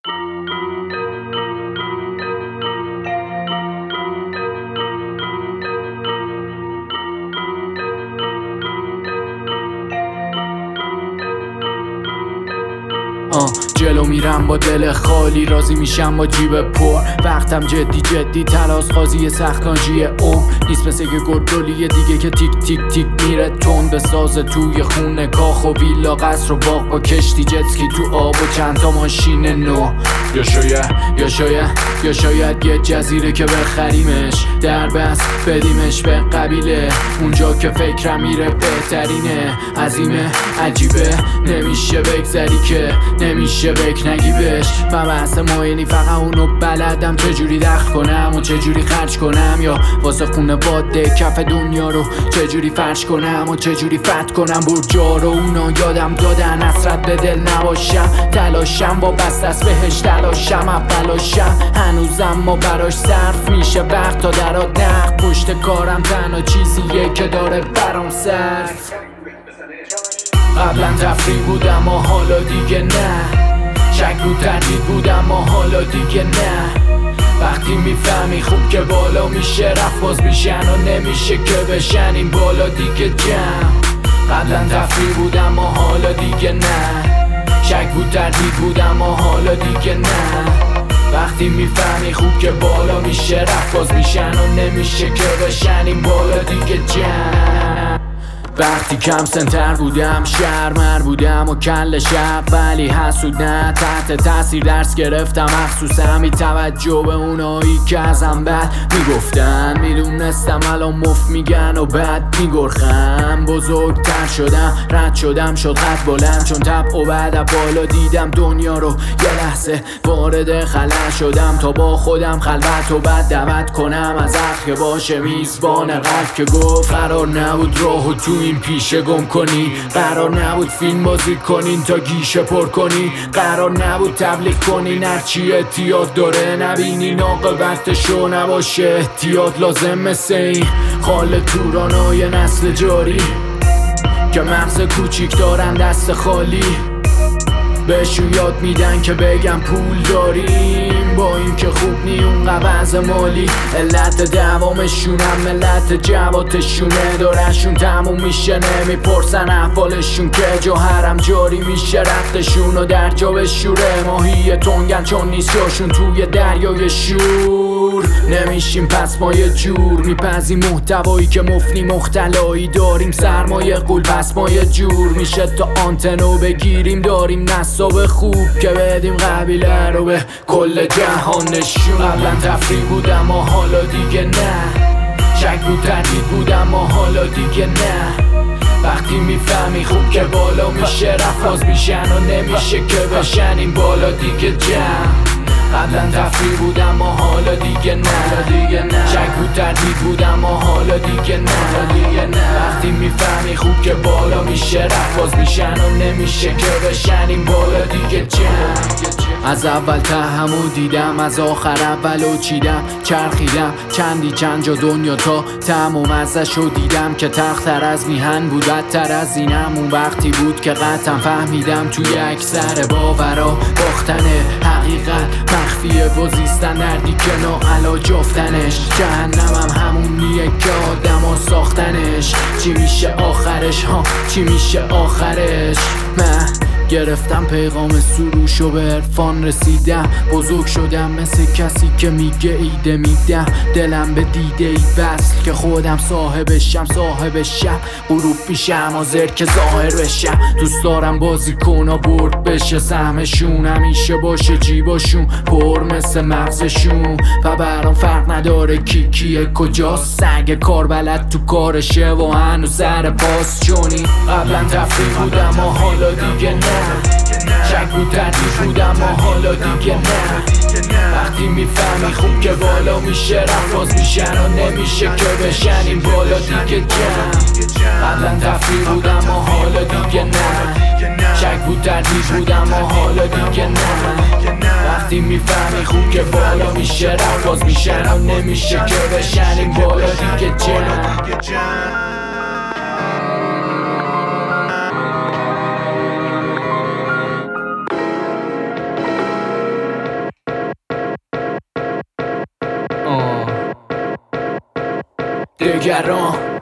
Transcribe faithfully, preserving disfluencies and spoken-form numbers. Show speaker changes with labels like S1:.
S1: آه جلو میرم با دل خالی، راضی میشم با جیب پر. وقتم جدی جدی تلاس خازی سختانجی عمر نیست، مثل یه گلگلی دیگه که تیک تیک تیک میره تون به ساز توی خونه کاخ و ویلا قصر و باغ با کشتی جتسکی تو آب و چند تا ماشین نو. یا شاید یا شاید یا شاید یه جزیره که بخریمش، در بس بدیمش به قبیله، اونجا که فکرم میره بهترینه. عظیمه عجیبه نمیشه بگذری که نمیشه بک نگی بهش. من بحث ماینی فقط اونو بلدم، چجوری دخل کنم و چجوری خرج کنم، یا واسه خونه باده کف دنیا رو چجوری فرش کنم و چجوری فت کنم. برجا رو اونا یادم دادن حسرت به دل نباشم، تلاشم با بست است بهش تلاشم اولاشم. هنوزم ما براش صرف میشه وقت تا درات نقد، پشت کارم تنها چیزیه که داره برام صرف. قبلا تفریح بودم و حالا دیگه نه، شک بود تردید بودم و حالا دیگه نه. وقتی میفهمی خوب که بالا میشه رفت باز میشن و نمیشه که بشن این بالا دیگه جمع. قبلا تفریح بودم و حالا دیگه نه، شک بود تردید بودم و حالا دیگه نه. وقتی میفهمی خوب که بالا میشه رفت باز میشن و نمیشه که بشن این بالا دیگه جمع. وقتی کم سنتر بودم شرمر بودم و کل شب، ولی حسود نه تحت تاثیر درس گرفتم مخصوصا بی توجه به اونایی که ازم بد میگفتن. میدونستم الان مفت میگن و بد میگرخم. بزرگتر شدم رد شدم شد قد بلند، چون طبع و بعد بالا دیدم دنیا رو یه لحظه وارد خلا شدم تا با خودم خلوت و بعد دعوت کنم از حق که باشه میزبان قلب که گفت قرار نبود راهو تو این پیشه گم کنی، قرار نبود فیلم بازی کنین تا گیشه پر کنی، قرار نبود تبلیغ کنین هرچی احتیاط داره نبینین عاقبتشو نباشه احتیاط لازم. مثل این خال تورانای نسل جاری که مغز کوچیک دارن دست خالی، بهشون یاد میدن که بگم پول داریم با این که خوب نی اون قبض مالی. علت دوامشونم ملت جواتشونه، دارشون تموم میشه نمیپرسن احوالشون که جوهرم جاری میشه رختشون و در جا بشوره. ماهی تنگن چون نیست جاشون توی دریای شور، نمیشیم پس ما یه جور میپزیم محتوایی که مفنی مختلایی داریم. سرمایه قول پس ما یه جور میشه تا آنتنو بگیریم، داریم نصاب خوب که بدیم قبیله رو به کل جهان نشون. قبلا تفریح بودم و حالا دیگه نه، شک بود تردید بودم و حالا دیگه نه. وقتی میفهمی خوب که بالا میشه رفت باز میشن و نمیشه که بشن این بالا دیگه جمع. قبلا تفریح بودم و حالا دیگه نه، شک بود تردید بودم و حالا دیگه نه. وقتی میفهمی خوب که بالا میشه رفت باز میشن و نمیشه که بشن این بالا دیگه جمع. از اول تهمو دیدم از آخر اولو چیدم، چرخیدم چندی چند جا دنیا تا تموم ازشو دیدم که تختر از میهن بود بدتر از اینم. اون وقتی بود که قطعا فهمیدم توی اکثر باورا باختن حقیقت مخفیه و زیستن دردی که ناعلاج افتنش. جهنمم همونیه که آدم ها ساختنش. چی میشه آخرش ها چی میشه آخرش؟ من گرفتم پیغام سروش و به عرفان رسیدم، بزرگ شدم مثل کسی که میگه ایده میدم. دلم به دیده ای وصل که خودم صاحبشم، صاحب شب غروب پیشم حاضر که ظاهر بشم. دوست دارم بازی کنا برد بشه سهمشون، همیشه باشه جیباشون پر مثل مغزشون و برام فرق نداره کی کیه کجاست. سگ کار بلد تو کارشه و هنوز سر پاس چونی. قبلا تفریح بودم و حالا دیگه نه، شک بود تردید بودم و حالا دیگه نه. وقتی میفهمی خوب که بالا میشه رفت باز میشن و نمیشه که بشن این بالا دیگه جمع. قبلا تفریح بودم و حالا دیگه نه، شک بود تردید بودم و حالا دیگه نه. وقتی میفهمی خوب که بالا میشه رفت باز میشن و نمیشه که بشن این بالا دیگه جمع. دگران